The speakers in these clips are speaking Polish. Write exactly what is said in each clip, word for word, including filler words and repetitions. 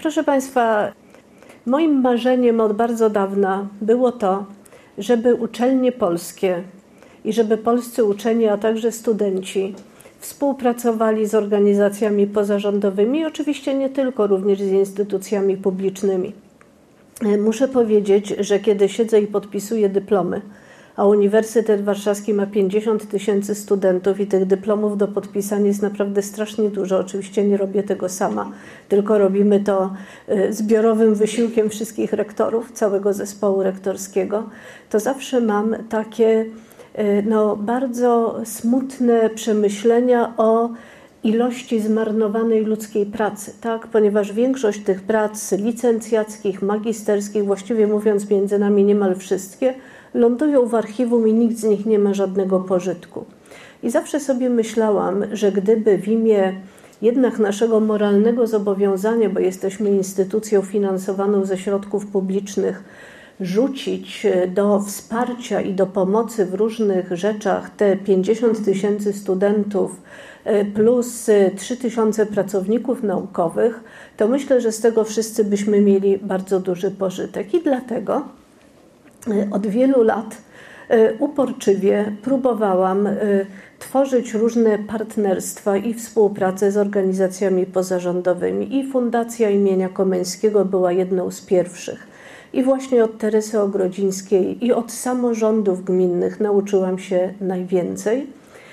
Proszę Państwa, moim marzeniem od bardzo dawna było to, żeby uczelnie polskie i żeby polscy uczeni, a także studenci współpracowali z organizacjami pozarządowymi, oczywiście nie tylko, również z instytucjami publicznymi. Muszę powiedzieć, że kiedy siedzę i podpisuję dyplomy, a Uniwersytet Warszawski ma pięćdziesiąt tysięcy studentów i tych dyplomów do podpisania jest naprawdę strasznie dużo. Oczywiście nie robię tego sama, tylko robimy to zbiorowym wysiłkiem wszystkich rektorów, całego zespołu rektorskiego. To zawsze mam takie no, bardzo smutne przemyślenia o ilości zmarnowanej ludzkiej pracy, tak? Ponieważ większość tych prac licencjackich, magisterskich, właściwie mówiąc między nami niemal wszystkie, lądują w archiwum i nikt z nich nie ma żadnego pożytku. I zawsze sobie myślałam, że gdyby w imię jednak naszego moralnego zobowiązania, bo jesteśmy instytucją finansowaną ze środków publicznych, rzucić do wsparcia i do pomocy w różnych rzeczach te pięćdziesiąt tysięcy studentów plus trzy tysiące pracowników naukowych, to myślę, że z tego wszyscy byśmy mieli bardzo duży pożytek. I dlatego od wielu lat uporczywie próbowałam tworzyć różne partnerstwa i współpracę z organizacjami pozarządowymi. I Fundacja imienia Komeńskiego była jedną z pierwszych. I właśnie od Teresy Ogrodzińskiej i od samorządów gminnych nauczyłam się najwięcej.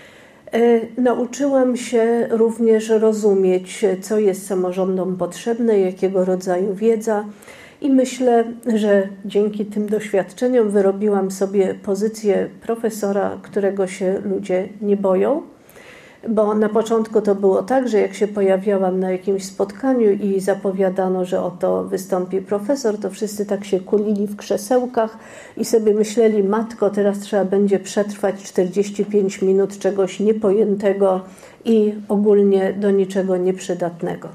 Nauczyłam się również rozumieć, co jest samorządom potrzebne, jakiego rodzaju wiedza. I myślę, że dzięki tym doświadczeniom wyrobiłam sobie pozycję profesora, którego się ludzie nie boją. Bo na początku to było tak, że jak się pojawiałam na jakimś spotkaniu i zapowiadano, że oto wystąpi profesor, to wszyscy tak się kulili w krzesełkach i sobie myśleli, matko, teraz trzeba będzie przetrwać czterdzieści pięć minut czegoś niepojętego i ogólnie do niczego nieprzydatnego.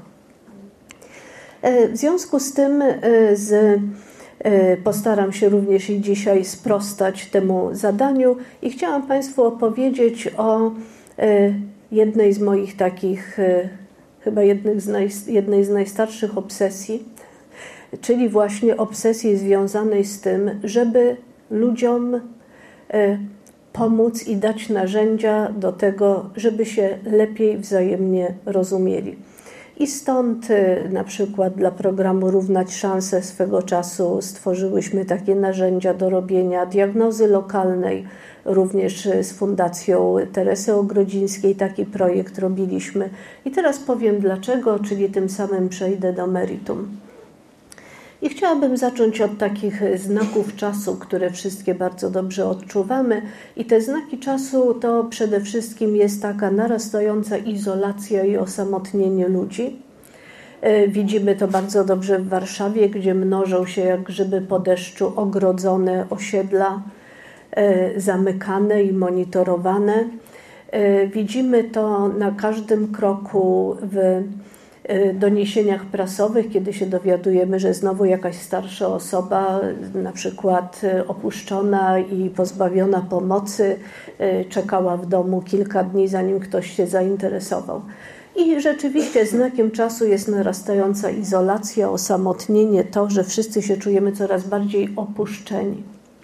W związku z tym z, postaram się również i dzisiaj sprostać temu zadaniu i chciałam Państwu opowiedzieć o jednej z moich takich, chyba jednej z, naj, jednej z najstarszych obsesji, czyli właśnie obsesji związanej z tym, żeby ludziom pomóc i dać narzędzia do tego, żeby się lepiej wzajemnie rozumieli. I stąd na przykład dla programu Równać Szanse swego czasu stworzyłyśmy takie narzędzia do robienia diagnozy lokalnej. Również z Fundacją Teresy Ogrodzińskiej taki projekt robiliśmy. I teraz powiem dlaczego, czyli tym samym przejdę do meritum. I chciałabym zacząć od takich znaków czasu, które wszystkie bardzo dobrze odczuwamy. I te znaki czasu to przede wszystkim jest taka narastająca izolacja i osamotnienie ludzi. Widzimy to bardzo dobrze w Warszawie, gdzie mnożą się jak grzyby po deszczu ogrodzone osiedla, zamykane i monitorowane. Widzimy to na każdym kroku w doniesieniach prasowych, kiedy się dowiadujemy, że znowu jakaś starsza osoba, na przykład opuszczona i pozbawiona pomocy, czekała w domu kilka dni, zanim ktoś się zainteresował. I rzeczywiście znakiem czasu jest narastająca izolacja, osamotnienie, to, że wszyscy się czujemy coraz bardziej opuszczeni.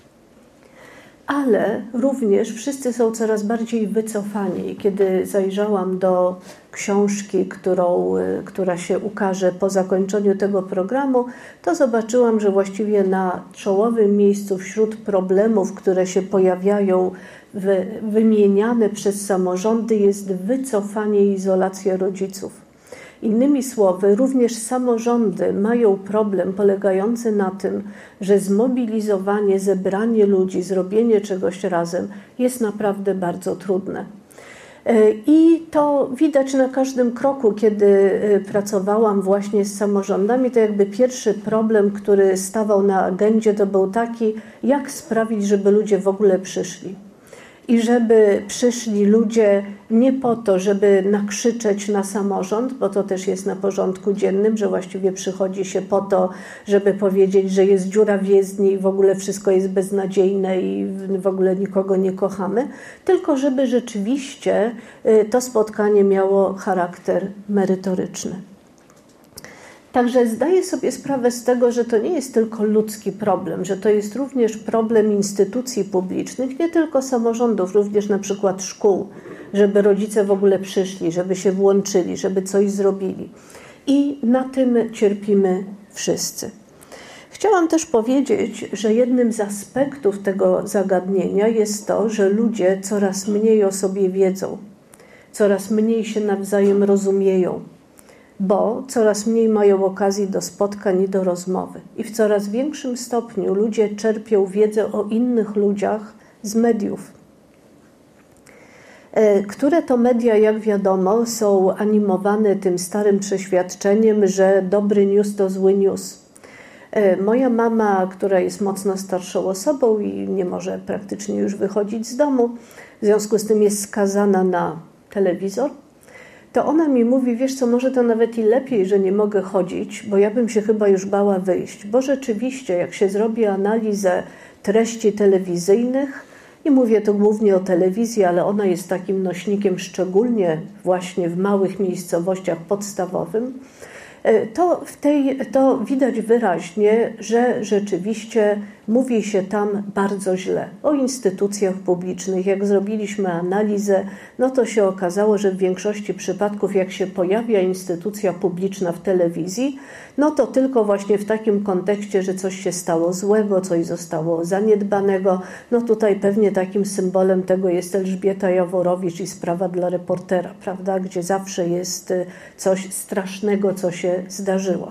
Ale również wszyscy są coraz bardziej wycofani. Kiedy zajrzałam do książki, którą, która się ukaże po zakończeniu tego programu, to zobaczyłam, że właściwie na czołowym miejscu wśród problemów, które się pojawiają w, wymieniane przez samorządy, jest wycofanie i izolacja rodziców. Innymi słowy, również samorządy mają problem polegający na tym, że zmobilizowanie, zebranie ludzi, zrobienie czegoś razem jest naprawdę bardzo trudne. I to widać na każdym kroku, kiedy pracowałam właśnie z samorządami, to jakby pierwszy problem, który stawał na agendzie, to był taki, jak sprawić, żeby ludzie w ogóle przyszli. I żeby przyszli ludzie nie po to, żeby nakrzyczeć na samorząd, bo to też jest na porządku dziennym, że właściwie przychodzi się po to, żeby powiedzieć, że jest dziura w jezdni i w ogóle wszystko jest beznadziejne i w ogóle nikogo nie kochamy, tylko żeby rzeczywiście to spotkanie miało charakter merytoryczny. Także zdaję sobie sprawę z tego, że to nie jest tylko ludzki problem, że to jest również problem instytucji publicznych, nie tylko samorządów, również na przykład szkół, żeby rodzice w ogóle przyszli, żeby się włączyli, żeby coś zrobili. I na tym cierpimy wszyscy. Chciałam też powiedzieć, że jednym z aspektów tego zagadnienia jest to, że ludzie coraz mniej o sobie wiedzą, coraz mniej się nawzajem rozumieją, bo coraz mniej mają okazji do spotkań i do rozmowy. I w coraz większym stopniu ludzie czerpią wiedzę o innych ludziach z mediów, które to media, jak wiadomo, są animowane tym starym przeświadczeniem, że dobry news to zły news. Moja mama, która jest mocno starszą osobą i nie może praktycznie już wychodzić z domu, w związku z tym jest skazana na telewizor, to ona mi mówi, wiesz co, może to nawet i lepiej, że nie mogę chodzić, bo ja bym się chyba już bała wyjść, bo rzeczywiście jak się zrobi analizę treści telewizyjnych, i mówię to głównie o telewizji, ale ona jest takim nośnikiem szczególnie właśnie w małych miejscowościach podstawowym, to, w tej, to widać wyraźnie, że rzeczywiście mówi się tam bardzo źle o instytucjach publicznych. Jak zrobiliśmy analizę, no to się okazało, że w większości przypadków, jak się pojawia instytucja publiczna w telewizji, no to tylko właśnie w takim kontekście, że coś się stało złego, coś zostało zaniedbanego. No tutaj pewnie takim symbolem tego jest Elżbieta Jaworowicz i sprawa dla reportera, prawda, gdzie zawsze jest coś strasznego, co się zdarzyło.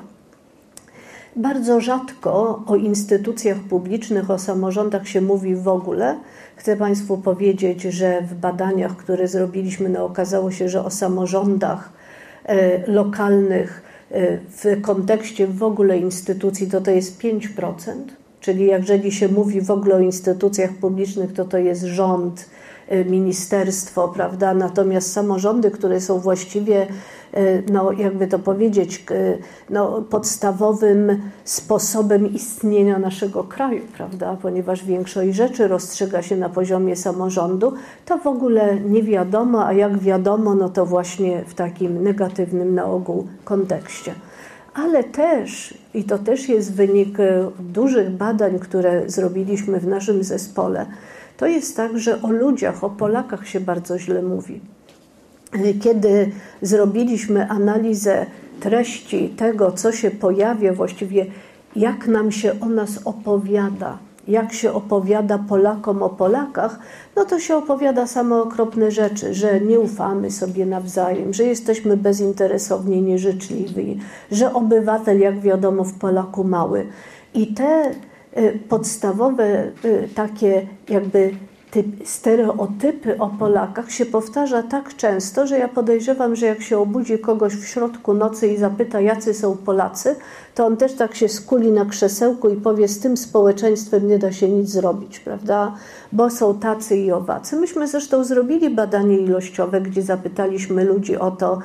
Bardzo rzadko o instytucjach publicznych, o samorządach się mówi w ogóle. Chcę Państwu powiedzieć, że w badaniach, które zrobiliśmy, no okazało się, że o samorządach e, lokalnych e, w kontekście w ogóle instytucji to to jest pięć procent. Czyli jeżeli się mówi w ogóle o instytucjach publicznych, to to jest rząd, e, ministerstwo, prawda? Natomiast samorządy, które są właściwie no jakby to powiedzieć, no, podstawowym sposobem istnienia naszego kraju, prawda? Ponieważ większość rzeczy rozstrzyga się na poziomie samorządu, to w ogóle nie wiadomo, a jak wiadomo, no to właśnie w takim negatywnym na ogół kontekście. Ale też, i to też jest wynik dużych badań, które zrobiliśmy w naszym zespole, to jest tak, że o ludziach, o Polakach się bardzo źle mówi. Kiedy zrobiliśmy analizę treści tego, co się pojawia, właściwie jak nam się o nas opowiada, jak się opowiada Polakom o Polakach, no to się opowiada same okropne rzeczy, że nie ufamy sobie nawzajem, że jesteśmy bezinteresowni, nieżyczliwi, że obywatel, jak wiadomo, w Polaku mały. I te podstawowe takie jakby stereotypy o Polakach się powtarza tak często, że ja podejrzewam, że jak się obudzi kogoś w środku nocy i zapyta, jacy są Polacy, to on też tak się skuli na krzesełku i powie, z tym społeczeństwem nie da się nic zrobić, prawda? Bo są tacy i owacy. Myśmy zresztą zrobili badanie ilościowe, gdzie zapytaliśmy ludzi o to,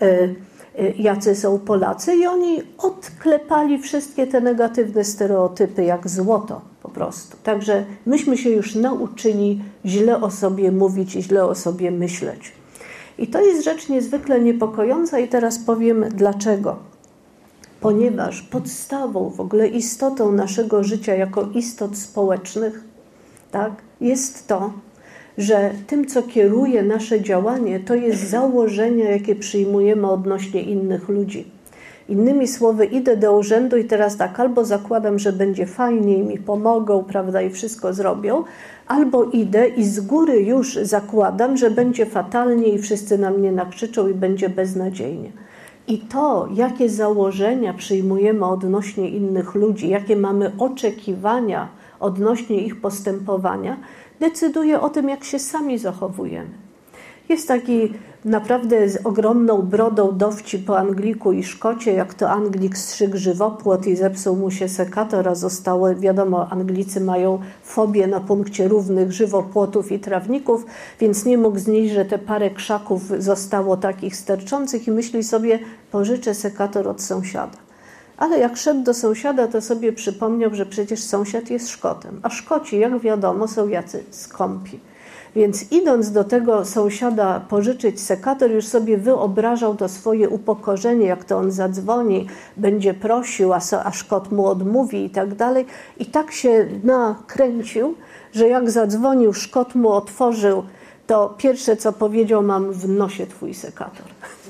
jacy są Polacy i oni odklepali wszystkie te negatywne stereotypy jak złoto po prostu. Także myśmy się już nauczyli źle o sobie mówić i źle o sobie myśleć. I to jest rzecz niezwykle niepokojąca i teraz powiem dlaczego. Ponieważ podstawą, w ogóle istotą naszego życia jako istot społecznych, tak, jest to, że tym, co kieruje nasze działanie, to jest założenia, jakie przyjmujemy odnośnie innych ludzi. Innymi słowy, idę do urzędu i teraz tak, albo zakładam, że będzie fajnie i mi pomogą, prawda, i wszystko zrobią, albo idę i z góry już zakładam, że będzie fatalnie i wszyscy na mnie nakrzyczą i będzie beznadziejnie. I to, jakie założenia przyjmujemy odnośnie innych ludzi, jakie mamy oczekiwania odnośnie ich postępowania, decyduje o tym, jak się sami zachowujemy. Jest taki naprawdę z ogromną brodą dowcip o Angliku i Szkocie, jak to Anglik strzygł żywopłot i zepsuł mu się sekator, a zostało, wiadomo, Anglicy mają fobię na punkcie równych żywopłotów i trawników, więc nie mógł znieść, że te parę krzaków zostało takich sterczących i myśli sobie, pożyczę sekator od sąsiada. Ale jak szedł do sąsiada, to sobie przypomniał, że przecież sąsiad jest Szkotem, a Szkoci, jak wiadomo, są jacy skąpi. Więc idąc do tego sąsiada pożyczyć sekator, już sobie wyobrażał to swoje upokorzenie, jak to on zadzwoni, będzie prosił, aż kot mu odmówi i tak dalej. I tak się nakręcił, że jak zadzwonił, Szkot mu otworzył, to pierwsze co powiedział: mam w nosie twój sekator.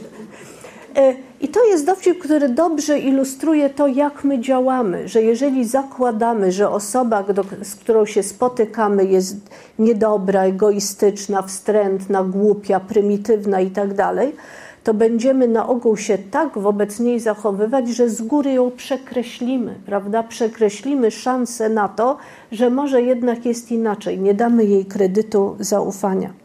I to jest dowcip, który dobrze ilustruje to, jak my działamy, że jeżeli zakładamy, że osoba, z którą się spotykamy, jest niedobra, egoistyczna, wstrętna, głupia, prymitywna i tak dalej, to będziemy na ogół się tak wobec niej zachowywać, że z góry ją przekreślimy, prawda? Przekreślimy szansę na to, że może jednak jest inaczej, nie damy jej kredytu zaufania.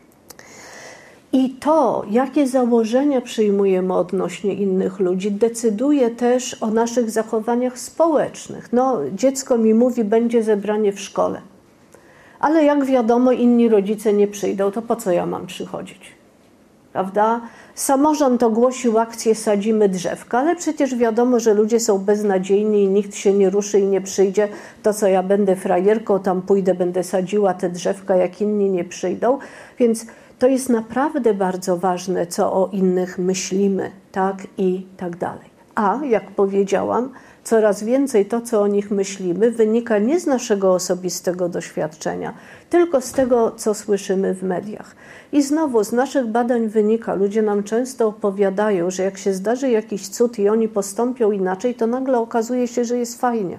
I to, jakie założenia przyjmujemy odnośnie innych ludzi, decyduje też o naszych zachowaniach społecznych. No, dziecko mi mówi, będzie zebranie w szkole. Ale jak wiadomo, inni rodzice nie przyjdą, to po co ja mam przychodzić? Prawda? Samorząd ogłosił akcję Sadzimy drzewka, ale przecież wiadomo, że ludzie są beznadziejni i nikt się nie ruszy i nie przyjdzie. To co ja będę frajerką, tam pójdę, będę sadziła te drzewka, jak inni nie przyjdą. Więc to jest naprawdę bardzo ważne, co o innych myślimy, tak i tak dalej. A, jak powiedziałam, coraz więcej to, co o nich myślimy, wynika nie z naszego osobistego doświadczenia, tylko z tego, co słyszymy w mediach. I znowu z naszych badań wynika, ludzie nam często opowiadają, że jak się zdarzy jakiś cud i oni postąpią inaczej, to nagle okazuje się, że jest fajnie.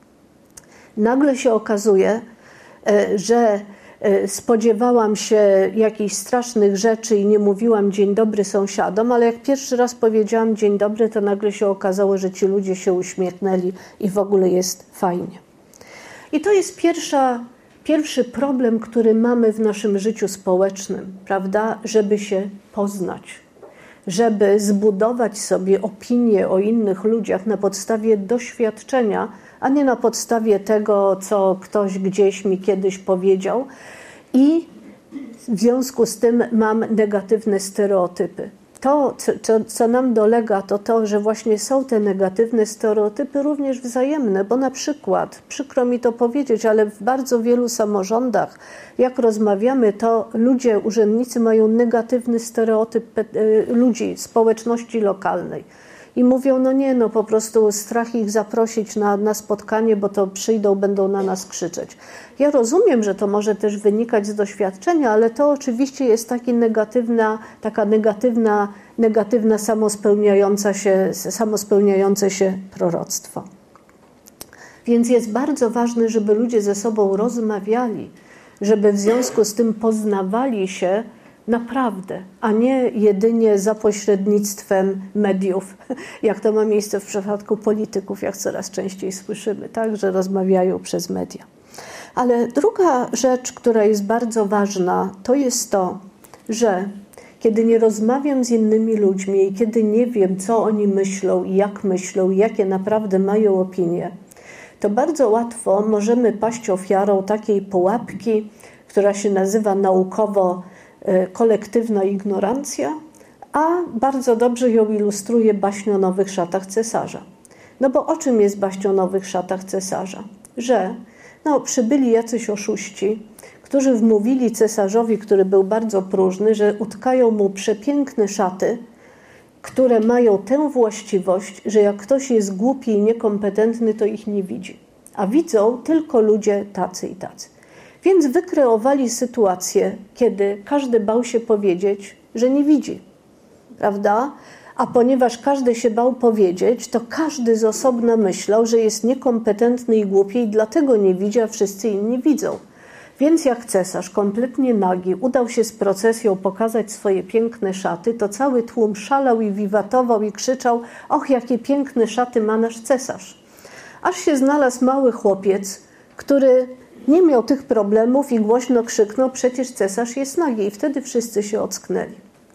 Nagle się okazuje, że spodziewałam się jakichś strasznych rzeczy i nie mówiłam dzień dobry sąsiadom, ale jak pierwszy raz powiedziałam dzień dobry, to nagle się okazało, że ci ludzie się uśmiechnęli i w ogóle jest fajnie. I to jest pierwsza, pierwszy problem, który mamy w naszym życiu społecznym, prawda? Żeby się poznać, żeby zbudować sobie opinię o innych ludziach na podstawie doświadczenia, a nie na podstawie tego, co ktoś gdzieś mi kiedyś powiedział. I w związku z tym mam negatywne stereotypy. To, co, co nam dolega, to to, że właśnie są te negatywne stereotypy również wzajemne, bo na przykład, przykro mi to powiedzieć, ale w bardzo wielu samorządach, jak rozmawiamy, to ludzie, urzędnicy mają negatywny stereotyp ludzi, społeczności lokalnej. I mówią, no nie, no po prostu strach ich zaprosić na, na spotkanie, bo to przyjdą, będą na nas krzyczeć. Ja rozumiem, że to może też wynikać z doświadczenia, ale to oczywiście jest taki negatywna, taka negatywna, negatywna samospełniająca się, samospełniające się proroctwo. Więc jest bardzo ważne, żeby ludzie ze sobą rozmawiali, żeby w związku z tym poznawali się naprawdę, a nie jedynie za pośrednictwem mediów, jak to ma miejsce w przypadku polityków, jak coraz częściej słyszymy, tak, że rozmawiają przez media. Ale druga rzecz, która jest bardzo ważna, to jest to, że kiedy nie rozmawiam z innymi ludźmi i kiedy nie wiem, co oni myślą i jak myślą i jakie naprawdę mają opinie, to bardzo łatwo możemy paść ofiarą takiej pułapki, która się nazywa naukowo kolektywna ignorancja, a bardzo dobrze ją ilustruje baśń o nowych szatach cesarza. No bo o czym jest baśń o nowych szatach cesarza? Że no, przybyli jacyś oszuści, którzy wmówili cesarzowi, który był bardzo próżny, że utkają mu przepiękne szaty, które mają tę właściwość, że jak ktoś jest głupi i niekompetentny, to ich nie widzi. A widzą tylko ludzie tacy i tacy. Więc wykreowali sytuację, kiedy każdy bał się powiedzieć, że nie widzi, prawda? A ponieważ każdy się bał powiedzieć, to każdy z osobna myślał, że jest niekompetentny i głupi i dlatego nie widzi, a wszyscy inni widzą. Więc jak cesarz, kompletnie nagi, udał się z procesją pokazać swoje piękne szaty, to cały tłum szalał i wiwatował i krzyczał: och, jakie piękne szaty ma nasz cesarz. Aż się znalazł mały chłopiec, który nie miał tych problemów i głośno krzyknął: przecież cesarz jest nagi. I wtedy wszyscy się ocknęli.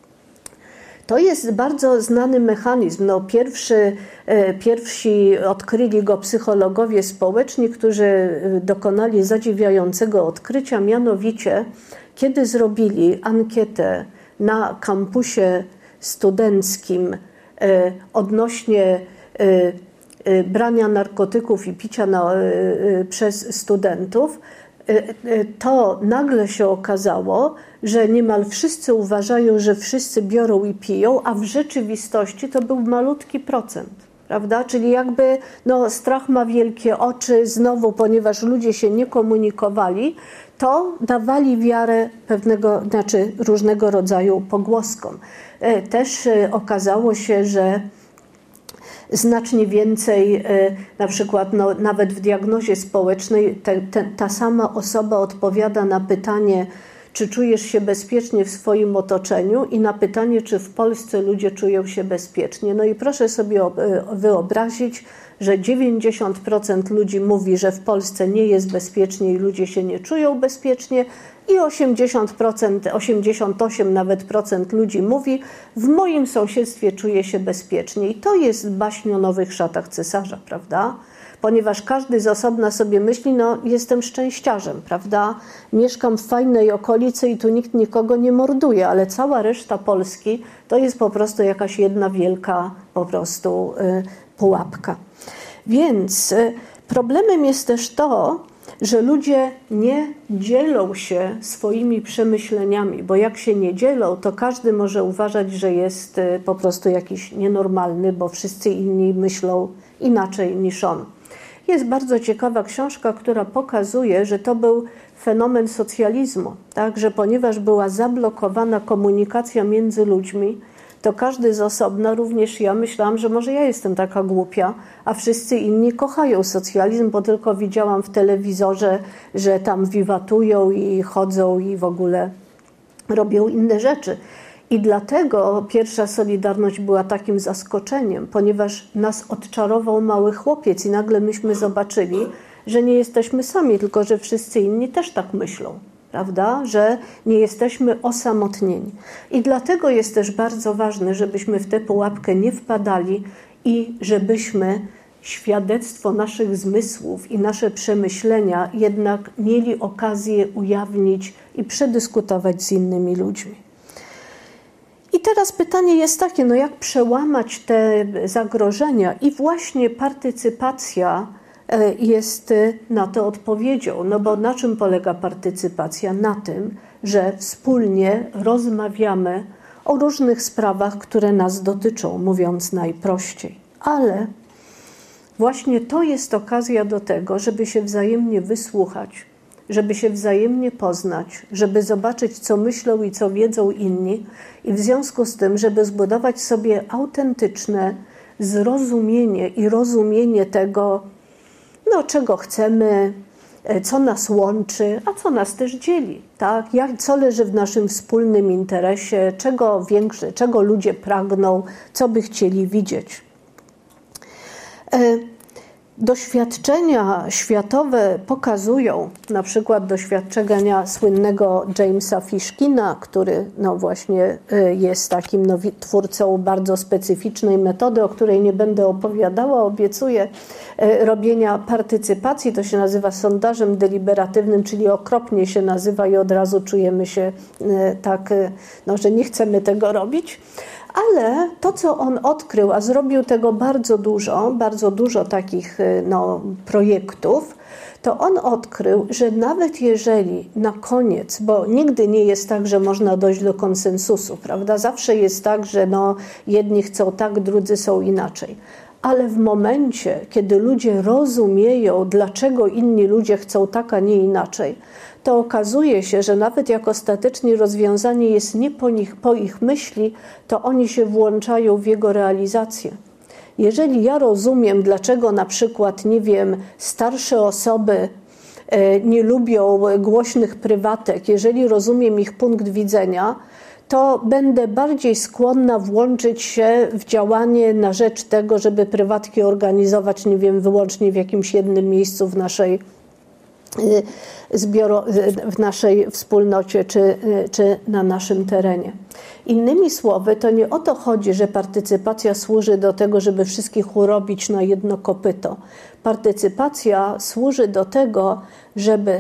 To jest bardzo znany mechanizm. No, pierwszy, pierwsi odkryli go psychologowie społeczni, którzy dokonali zadziwiającego odkrycia, mianowicie kiedy zrobili ankietę na kampusie studenckim odnośnie brania narkotyków i picia na, przez studentów, to nagle się okazało, że niemal wszyscy uważają, że wszyscy biorą i piją, a w rzeczywistości to był malutki procent. Prawda? Czyli jakby no, strach ma wielkie oczy, znowu, ponieważ ludzie się nie komunikowali, to dawali wiarę pewnego, znaczy różnego rodzaju pogłoskom. Też okazało się, że znacznie więcej, na przykład no, nawet w diagnozie społecznej te, te, ta sama osoba odpowiada na pytanie, czy czujesz się bezpiecznie w swoim otoczeniu i na pytanie, czy w Polsce ludzie czują się bezpiecznie. No i proszę sobie wyobrazić, że dziewięćdziesiąt procent ludzi mówi, że w Polsce nie jest bezpiecznie i ludzie się nie czują bezpiecznie i osiemdziesiąt procent, osiemdziesiąt osiem nawet procent ludzi mówi, w moim sąsiedztwie czuję się bezpiecznie. I to jest baśń o nowych szatach cesarza, prawda? Ponieważ każdy z osobna sobie myśli, no jestem szczęściarzem, prawda? Mieszkam w fajnej okolicy i tu nikt nikogo nie morduje, ale cała reszta Polski to jest po prostu jakaś jedna wielka po prostu y, pułapka. Więc y, problemem jest też to, że ludzie nie dzielą się swoimi przemyśleniami, bo jak się nie dzielą, to każdy może uważać, że jest y, po prostu jakiś nienormalny, bo wszyscy inni myślą inaczej niż on. Jest bardzo ciekawa książka, która pokazuje, że to był fenomen socjalizmu, tak? Że ponieważ była zablokowana komunikacja między ludźmi, to każdy z osobna, również ja, myślałam, że może ja jestem taka głupia, a wszyscy inni kochają socjalizm, bo tylko widziałam w telewizorze, że tam wiwatują i chodzą i w ogóle robią inne rzeczy. I dlatego pierwsza Solidarność była takim zaskoczeniem, ponieważ nas odczarował mały chłopiec i nagle myśmy zobaczyli, że nie jesteśmy sami, tylko że wszyscy inni też tak myślą, prawda? Że nie jesteśmy osamotnieni. I dlatego jest też bardzo ważne, żebyśmy w tę pułapkę nie wpadali i żebyśmy świadectwo naszych zmysłów i nasze przemyślenia jednak mieli okazję ujawnić i przedyskutować z innymi ludźmi. I teraz pytanie jest takie, no jak przełamać te zagrożenia? I właśnie partycypacja jest na to odpowiedzią. No bo na czym polega partycypacja? Na tym, że wspólnie rozmawiamy o różnych sprawach, które nas dotyczą, mówiąc najprościej. Ale właśnie to jest okazja do tego, żeby się wzajemnie wysłuchać, żeby się wzajemnie poznać, żeby zobaczyć, co myślą i co wiedzą inni i w związku z tym, żeby zbudować sobie autentyczne zrozumienie i rozumienie tego, no, czego chcemy, co nas łączy, a co nas też dzieli, tak? Jak, co leży w naszym wspólnym interesie, czego większe, czego ludzie pragną, co by chcieli widzieć. Doświadczenia światowe pokazują, na przykład doświadczenia słynnego Jamesa Fishkina, który no właśnie jest takim no, twórcą bardzo specyficznej metody, o której nie będę opowiadała, obiecuję, robienia partycypacji. To się nazywa sondażem deliberatywnym, czyli okropnie się nazywa i od razu czujemy się tak, no, że nie chcemy tego robić. Ale to, co on odkrył, a zrobił tego bardzo dużo, bardzo dużo takich no, projektów, to on odkrył, że nawet jeżeli na koniec, bo nigdy nie jest tak, że można dojść do konsensusu, prawda? Zawsze jest tak, że no, jedni chcą tak, drudzy są inaczej. Ale w momencie, kiedy ludzie rozumieją, dlaczego inni ludzie chcą tak, a nie inaczej, to okazuje się, że nawet jak ostatecznie rozwiązanie jest nie po nich, po ich myśli, to oni się włączają w jego realizację. Jeżeli ja rozumiem, dlaczego na przykład, nie wiem, starsze osoby nie lubią głośnych prywatek, jeżeli rozumiem ich punkt widzenia, to będę bardziej skłonna włączyć się w działanie na rzecz tego, żeby prywatki organizować, nie wiem, wyłącznie w jakimś jednym miejscu w naszej zbioro, w naszej wspólnocie czy, czy na naszym terenie. Innymi słowy, to nie o to chodzi, że partycypacja służy do tego, żeby wszystkich urobić na jedno kopyto. Partycypacja służy do tego, żeby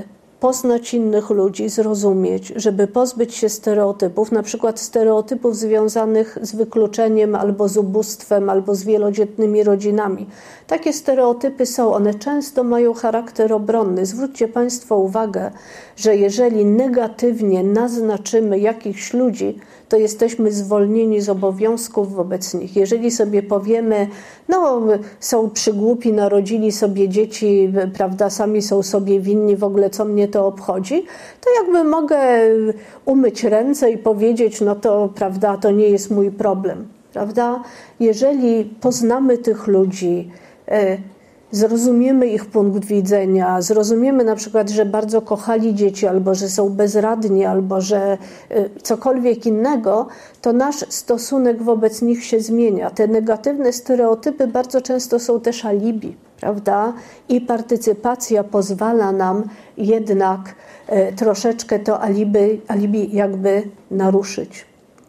poznać innych ludzi, zrozumieć, żeby pozbyć się stereotypów, na przykład stereotypów związanych z wykluczeniem albo z ubóstwem, albo z wielodzietnymi rodzinami. Takie stereotypy są, one często mają charakter obronny. Zwróćcie Państwo uwagę, że jeżeli negatywnie naznaczymy jakichś ludzi, to jesteśmy zwolnieni z obowiązków wobec nich. Jeżeli sobie powiemy, no są przygłupi, narodzili sobie dzieci, prawda, sami są sobie winni, w ogóle co mnie to obchodzi, to jakby mogę umyć ręce i powiedzieć, no to, prawda, to nie jest mój problem, prawda? Jeżeli poznamy tych ludzi, zrozumiemy ich punkt widzenia, zrozumiemy na przykład, że bardzo kochali dzieci, albo że są bezradni, albo że cokolwiek innego, to nasz stosunek wobec nich się zmienia. Te negatywne stereotypy bardzo często są też alibi, prawda? I partycypacja pozwala nam jednak troszeczkę to alibi, alibi jakby naruszyć.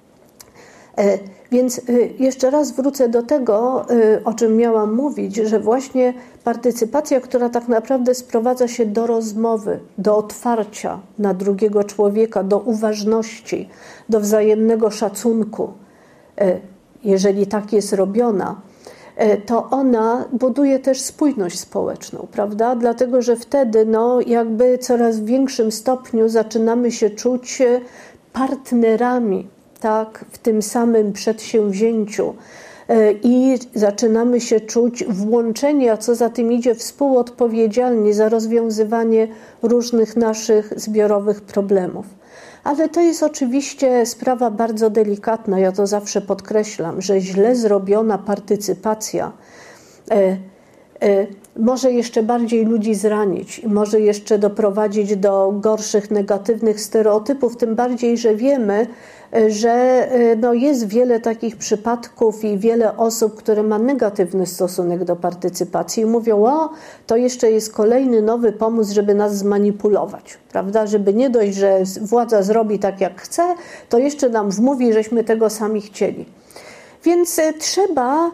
Więc jeszcze raz wrócę do tego, o czym miałam mówić, że właśnie partycypacja, która tak naprawdę sprowadza się do rozmowy, do otwarcia na drugiego człowieka, do uważności, do wzajemnego szacunku, jeżeli tak jest robiona, to ona buduje też spójność społeczną, prawda? Dlatego, że wtedy no, jakby coraz w większym stopniu zaczynamy się czuć partnerami, tak, w tym samym przedsięwzięciu i zaczynamy się czuć włączeni, a co za tym idzie, współodpowiedzialni za rozwiązywanie różnych naszych zbiorowych problemów. Ale to jest oczywiście sprawa bardzo delikatna, ja to zawsze podkreślam, że źle zrobiona partycypacja e, e, może jeszcze bardziej ludzi zranić, może jeszcze doprowadzić do gorszych, negatywnych stereotypów, tym bardziej, że wiemy, że no, jest wiele takich przypadków i wiele osób, które ma negatywny stosunek do partycypacji i mówią, o, to jeszcze jest kolejny nowy pomysł, żeby nas zmanipulować, prawda? Żeby nie dość, że władza zrobi tak, jak chce, to jeszcze nam wmówi, żeśmy tego sami chcieli. Więc trzeba...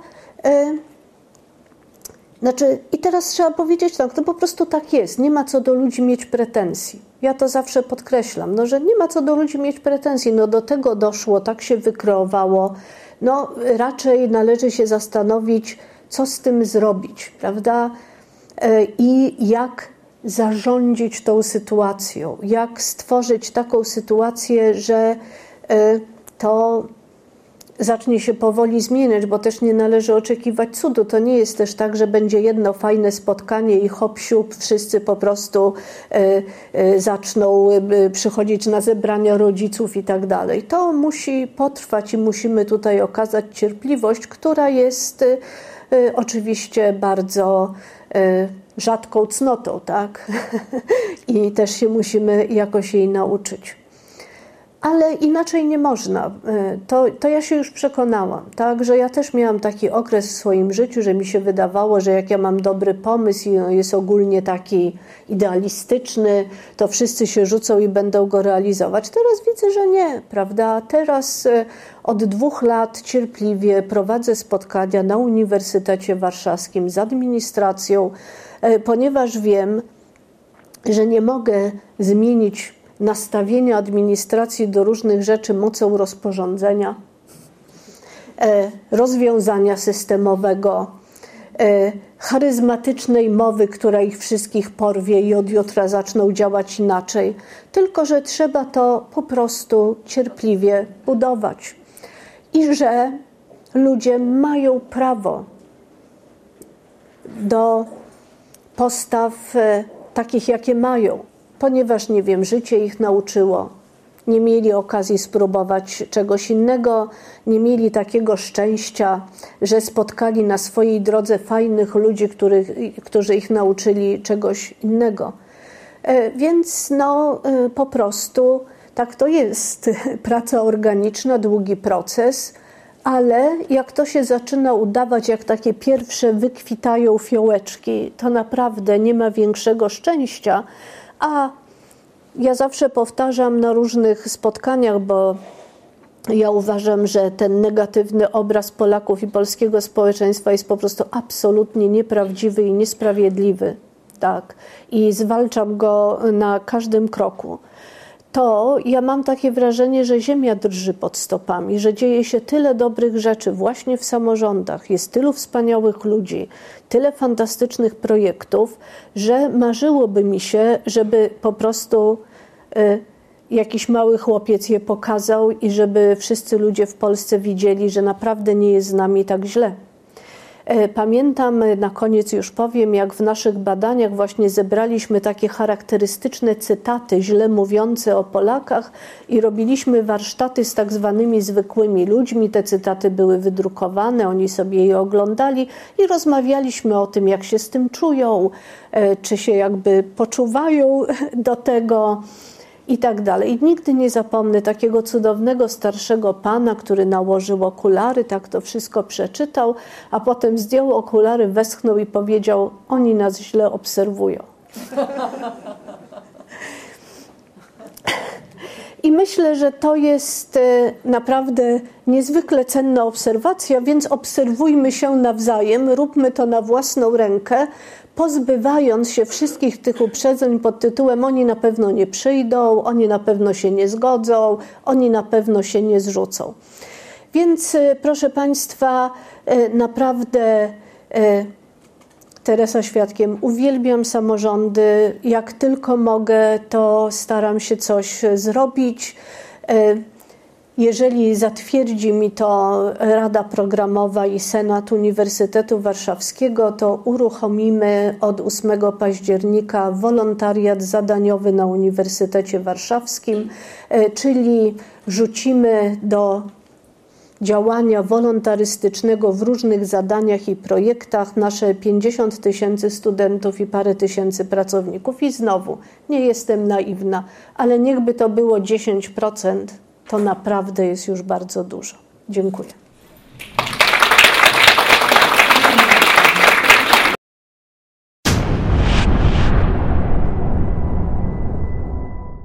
Znaczy, i teraz trzeba powiedzieć tak, to po prostu tak jest, nie ma co do ludzi mieć pretensji. Ja to zawsze podkreślam, no, że nie ma co do ludzi mieć pretensji, no do tego doszło, tak się wykreowało, no raczej należy się zastanowić, co z tym zrobić, prawda? I jak zarządzić tą sytuacją, jak stworzyć taką sytuację, że to zacznie się powoli zmieniać, bo też nie należy oczekiwać cudu. To nie jest też tak, że będzie jedno fajne spotkanie i hop siup, wszyscy po prostu y, y, zaczną y, przychodzić na zebrania rodziców i tak dalej. To musi potrwać i musimy tutaj okazać cierpliwość, która jest y, y, oczywiście bardzo y, rzadką cnotą, tak? I też się musimy jakoś jej nauczyć. Ale inaczej nie można. To, to ja się już przekonałam, tak, że ja też miałam taki okres w swoim życiu, że mi się wydawało, że jak ja mam dobry pomysł i on jest ogólnie taki idealistyczny, to wszyscy się rzucą i będą go realizować. Teraz widzę, że nie, prawda? Teraz od dwóch lat cierpliwie prowadzę spotkania na Uniwersytecie Warszawskim z administracją, ponieważ wiem, że nie mogę zmienić nastawienia administracji do różnych rzeczy mocą rozporządzenia, rozwiązania systemowego, charyzmatycznej mowy, która ich wszystkich porwie i od jutra zaczną działać inaczej. Tylko że trzeba to po prostu cierpliwie budować. I że ludzie mają prawo do postaw takich, jakie mają. Ponieważ, nie wiem, życie ich nauczyło, nie mieli okazji spróbować czegoś innego, nie mieli takiego szczęścia, że spotkali na swojej drodze fajnych ludzi, których, którzy ich nauczyli czegoś innego. Więc no po prostu tak to jest. Praca organiczna, długi proces, ale jak to się zaczyna udawać, jak takie pierwsze wykwitają fiołeczki, to naprawdę nie ma większego szczęścia. A ja zawsze powtarzam na różnych spotkaniach, bo ja uważam, że ten negatywny obraz Polaków i polskiego społeczeństwa jest po prostu absolutnie nieprawdziwy i niesprawiedliwy. tak, i zwalczam go na każdym kroku, to ja mam takie wrażenie, że ziemia drży pod stopami, że dzieje się tyle dobrych rzeczy właśnie w samorządach, jest tylu wspaniałych ludzi, tyle fantastycznych projektów, że marzyłoby mi się, żeby po prostu y, jakiś mały chłopiec je pokazał i żeby wszyscy ludzie w Polsce widzieli, że naprawdę nie jest z nami tak źle. Pamiętam, na koniec już powiem, jak w naszych badaniach właśnie zebraliśmy takie charakterystyczne cytaty źle mówiące o Polakach i robiliśmy warsztaty z tak zwanymi zwykłymi ludźmi. Te cytaty były wydrukowane, oni sobie je oglądali i rozmawialiśmy o tym, jak się z tym czują, czy się jakby poczuwają do tego i tak dalej. I nigdy nie zapomnę takiego cudownego starszego pana, który nałożył okulary, tak to wszystko przeczytał, a potem zdjął okulary, westchnął i powiedział: oni nas źle obserwują. I myślę, że to jest naprawdę niezwykle cenna obserwacja, więc obserwujmy się nawzajem, róbmy to na własną rękę, pozbywając się wszystkich tych uprzedzeń pod tytułem oni na pewno nie przyjdą, oni na pewno się nie zgodzą, oni na pewno się nie zrzucą. Więc proszę Państwa, naprawdę Teresa Świadkiem, uwielbiam samorządy, jak tylko mogę, to staram się coś zrobić. Jeżeli zatwierdzi mi to Rada Programowa i Senat Uniwersytetu Warszawskiego, to uruchomimy od ósmego października wolontariat zadaniowy na Uniwersytecie Warszawskim, czyli rzucimy do działania wolontarystycznego w różnych zadaniach i projektach nasze pięćdziesiąt tysięcy studentów i parę tysięcy pracowników. I znowu, nie jestem naiwna, ale niechby to było dziesięć procent, to naprawdę jest już bardzo dużo. Dziękuję.